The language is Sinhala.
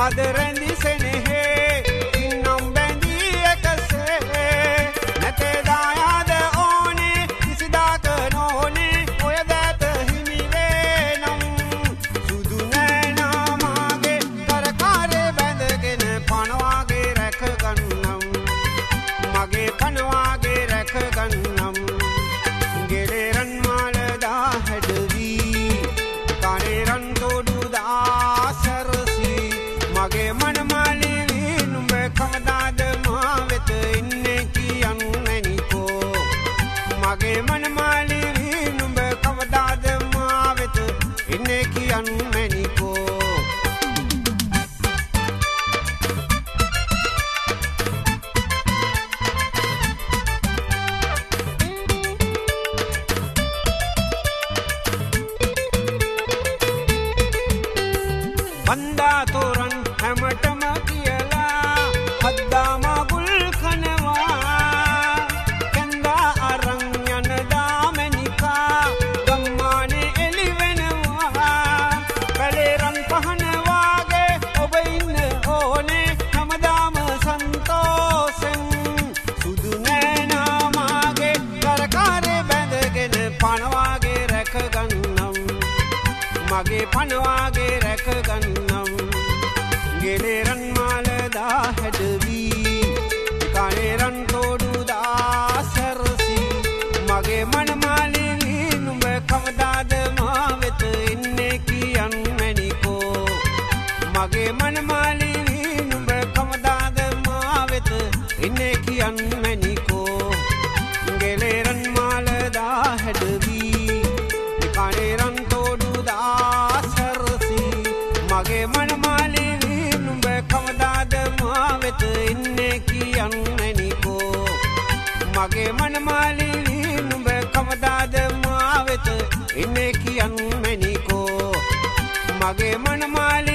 අද රැඳි සෙනෙහේ ඉන්නම් බැඳී එකසේ නැතේ දායාද ඕනේ කිසිදාක නොනේ ඔය දැත හිමි වේනම් සුදු නෑනාමාගේ කරකාරේ බැඳගෙන පනවාගේ රැක ගන්නම් මගේ පනවාගේ රැක ගන්නම් ගෙලේ රන් මාලදා හැඩවී කානේ රන් තෝඩු දාසරසී මගේ මනමාලී නුඹ කවදාද මා වෙත ඉන්නේ කියන්නේනිකෝ මගේ මනමාලී නුඹ කවදාද මා වෙත ඉන්නේ කියන්නේනිකෝ වන්දා තෝරන් හැමටම කියලා හද්දා මගුල් කනවා කැන්දා අරන් යන දාමනිකා ගම්මානේ එලි වෙනවා කලේ රන් පහන වාගේ ඔබ ඉන්න ඕනේ හැමදාම සන්තෝෂෙන් සුදු නෑනාමාගේ කරකාරේ බැඳගෙන පනවාගේ රැක ගන්නම් මගේ පනවාගේ රැක ගන්නම් ගෙලේ රන් මාලදා හැඩවී කානේ රන් තෝඩු දාසරසී මගේ මනමාලී නුඹ කවදාද මා වෙත ඉන්නේ කියන්නේනිකෝ මගේ මනමාලී නුඹ කවදාද මා වෙත ඉන්නේ කියන්නේනිකෝ ගෙලේ රන් මාලදා හැඩවී කානේ රන් තෝඩු දාසරසී මගේ මනමාලී නුඹ කවදාද මා වෙත ඉන්නේ කියන්නේනිකෝ මගේ මනමාලී නුඹ කවදාද මා වෙත ඉන්නේ කියන්නේනිකෝ මගේ මනමාලී